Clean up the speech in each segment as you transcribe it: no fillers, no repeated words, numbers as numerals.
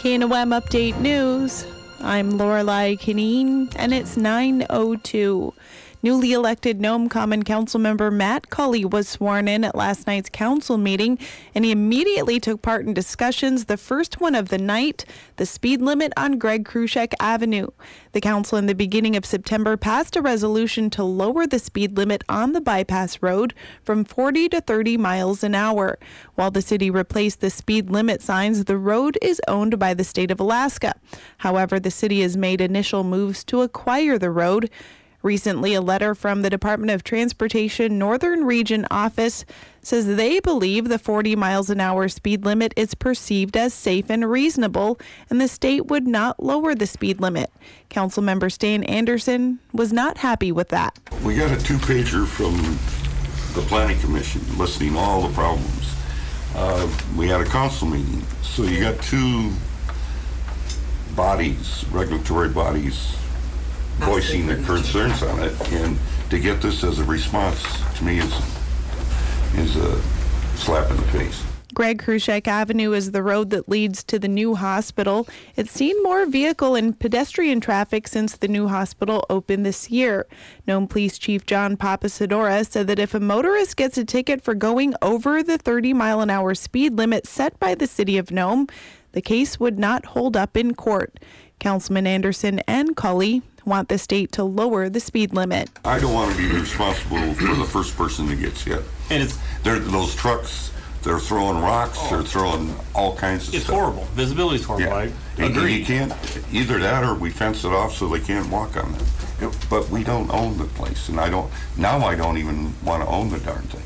KNOM Update News. I'm Lorelei Kineen, and it's 9:02. Newly elected Nome Common Council member Matt Cully was sworn in at last night's council meeting, and he immediately took part in discussions, the first one of the night, the speed limit on Greg Kruschek Avenue. The council in the beginning of September passed a resolution to lower the speed limit on the bypass road from 40 to 30 miles an hour. While the city replaced the speed limit signs, the road is owned by the state of Alaska. However, the city has made initial moves to acquire the road. Recently, a letter from the Department of Transportation Northern Region office says they believe the 40 miles an hour speed limit is perceived as safe and reasonable, and the state would not lower the speed limit. Councilmember Stan Anderson was not happy with that. We got a two-pager from the Planning Commission listing all the problems. We had a council meeting, so you got two bodies, regulatory bodies, voicing their concerns on it, and to get this as a response to me is a slap in the face. Greg Kruschek Avenue is the road that leads to the new hospital. It's seen more vehicle and pedestrian traffic since the new hospital opened this year. Nome Police Chief John Papasadora said that if a motorist gets a ticket for going over the 30-mile-an-hour speed limit set by the city of Nome, the case would not hold up in court. Councilman Anderson and Cully want the state to lower the speed limit. I don't want to be responsible for the first person that gets hit. And those trucks, they're throwing rocks, they're throwing all kinds of stuff. It's horrible. Visibility is horrible. Yeah. I agree. You can't, either that or we fence it off so they can't walk on it. But we don't own the place, and I don't even want to own the darn thing.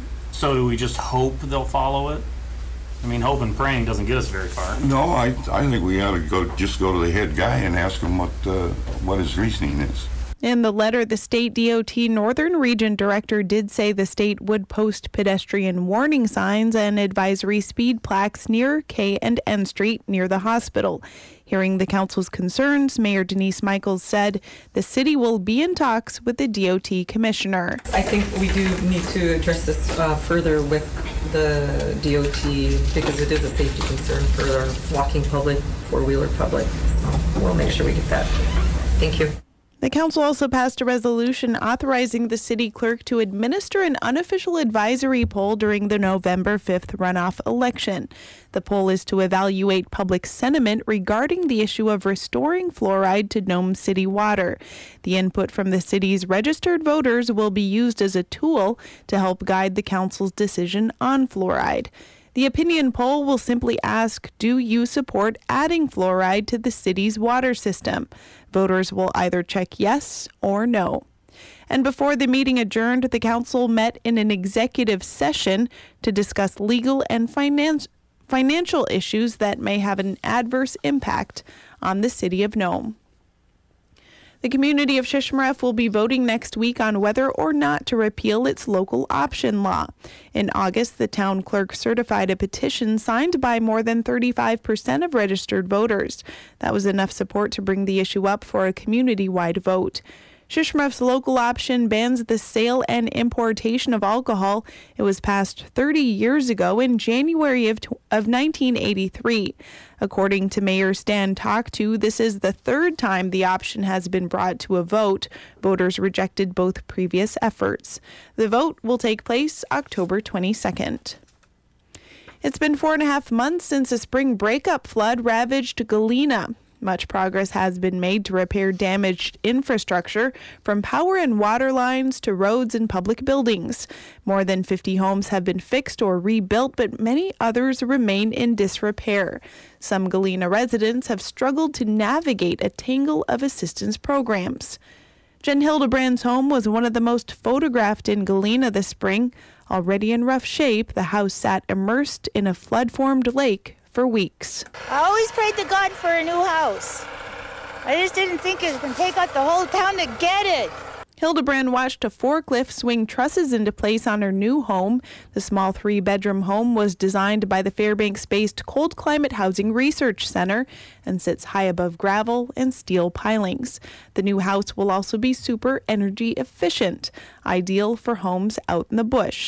So do we just hope they'll follow it? I mean, hope and praying doesn't get us very far. No, I think we ought to go to the head guy and ask him what his reasoning is. In the letter, the state DOT Northern Region Director did say the state would post pedestrian warning signs and advisory speed plaques near K and N Street near the hospital. Hearing the council's concerns, Mayor Denise Michaels said the city will be in talks with the DOT commissioner. I think we do need to address this further with the DOT because it is a safety concern for our walking public, four-wheeler public. So we'll make sure we get that. Thank you. The council also passed a resolution authorizing the city clerk to administer an unofficial advisory poll during the November 5th runoff election. The poll is to evaluate public sentiment regarding the issue of restoring fluoride to Nome City water. The input from the city's registered voters will be used as a tool to help guide the council's decision on fluoride. The opinion poll will simply ask, do you support adding fluoride to the city's water system? Voters will either check yes or no. And before the meeting adjourned, the council met in an executive session to discuss legal and financial issues that may have an adverse impact on the city of Nome. The community of Shishmaref will be voting next week on whether or not to repeal its local option law. In August, the town clerk certified a petition signed by more than 35% of registered voters. That was enough support to bring the issue up for a community-wide vote. Shishmaref's local option bans the sale and importation of alcohol. It was passed 30 years ago in January of 1983. According to Mayor Stan Toctu, this is the third time the option has been brought to a vote. Voters rejected both previous efforts. The vote will take place October 22nd. It's been 4.5 months since a spring breakup flood ravaged Galena. Much progress has been made to repair damaged infrastructure, from power and water lines to roads and public buildings. More than 50 homes have been fixed or rebuilt, but many others remain in disrepair. Some Galena residents have struggled to navigate a tangle of assistance programs. Jen Hildebrand's home was one of the most photographed in Galena this spring. Already in rough shape, the house sat immersed in a flood-formed lake for weeks. I always prayed to God for a new house. I just didn't think it was going to take out the whole town to get it. Hildebrand watched a forklift swing trusses into place on her new home. The small 3-bedroom home was designed by the Fairbanks-based Cold Climate Housing Research Center and sits high above gravel and steel pilings. The new house will also be super energy efficient, ideal for homes out in the bush.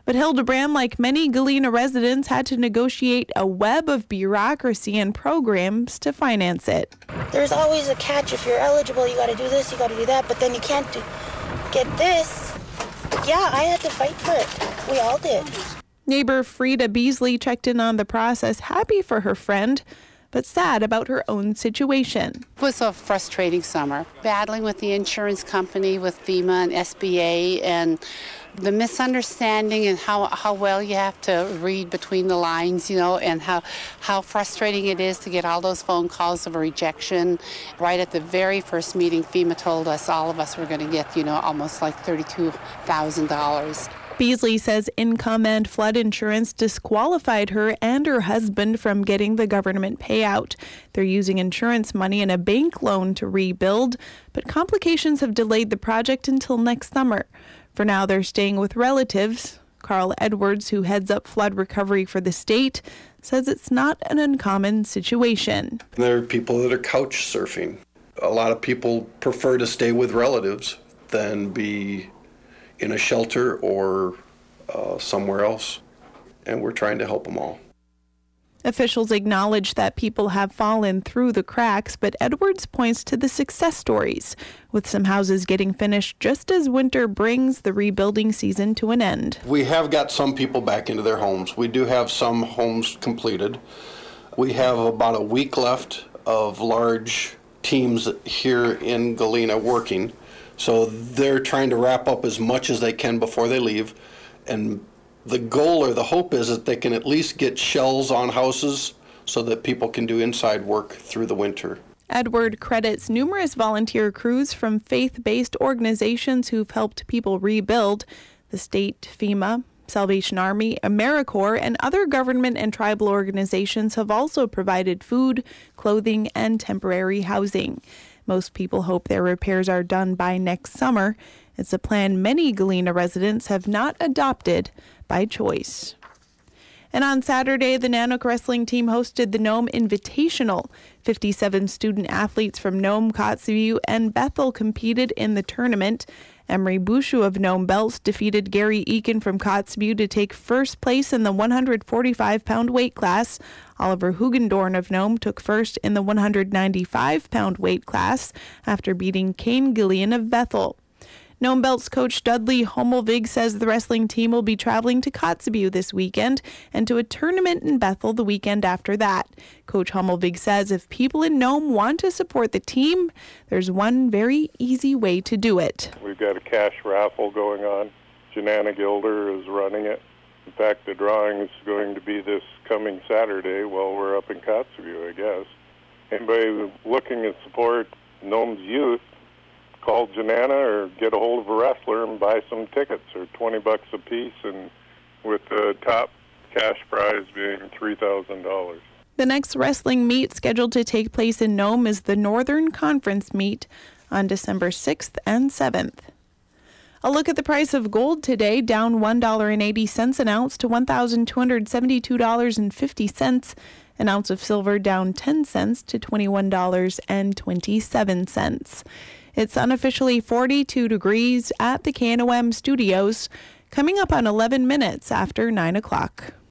But Hildebrand, like many Galena residents, had to negotiate a web of bureaucracy and programs to finance it. There's always a catch. If you're eligible, you got to do this, you got to do that, but then you can't get this. Yeah, I had to fight for it. We all did. Neighbor Frida Beasley checked in on the process, happy for her friend, but sad about her own situation. It was a frustrating summer, battling with the insurance company, with FEMA and SBA, and the misunderstanding and how well you have to read between the lines, and how frustrating it is to get all those phone calls of rejection. Right at the very first meeting, FEMA told us all of us were going to get, almost like $32,000. Beasley says income and flood insurance disqualified her and her husband from getting the government payout. They're using insurance money and a bank loan to rebuild, but complications have delayed the project until next summer. For now, they're staying with relatives. Carl Edwards, who heads up flood recovery for the state, says it's not an uncommon situation. There are people that are couch surfing. A lot of people prefer to stay with relatives than be in a shelter or somewhere else, and we're trying to help them all. Officials acknowledge that people have fallen through the cracks, but Edwards points to the success stories, with some houses getting finished just as winter brings the rebuilding season to an end. We have got some people back into their homes. We do have some homes completed. We have about a week left of large teams here in Galena working. So they're trying to wrap up as much as they can before they leave. And the goal or the hope is that they can at least get shells on houses so that people can do inside work through the winter. Edward credits numerous volunteer crews from faith-based organizations who've helped people rebuild. The state, FEMA, Salvation Army, AmeriCorps, and other government and tribal organizations have also provided food, clothing, and temporary housing. Most people hope their repairs are done by next summer. It's a plan many Galena residents have not adopted by choice. And on Saturday, the Nanook wrestling team hosted the Nome Invitational. 57 student athletes from Nome, Kotzebue, and Bethel competed in the tournament. Emery Bouchou of Nome Belts defeated Gary Eakin from Kotzebue to take first place in the 145-pound weight class. Oliver Hugendorn of Nome took first in the 195-pound weight class after beating Kane Gillian of Bethel. Nome Belts coach Dudley Hommelvig says the wrestling team will be traveling to Kotzebue this weekend and to a tournament in Bethel the weekend after that. Coach Hommelvig says if people in Nome want to support the team, there's one very easy way to do it. We've got a cash raffle going on. Janana Gilder is running it. In fact, the drawing is going to be this coming Saturday while we're up in Kotzebue, I guess. Anybody looking to support Nome's youth, call Janana or get a hold of a wrestler and buy some tickets. They're $20 a piece, and with the top cash prize being $3,000. The next wrestling meet scheduled to take place in Nome is the Northern Conference meet on December 6th and 7th. A look at the price of gold today, down $1.80 an ounce to $1,272.50. An ounce of silver down 10 cents to $21.27. It's unofficially 42 degrees at the KNOM studios, coming up on 11 minutes after 9 o'clock.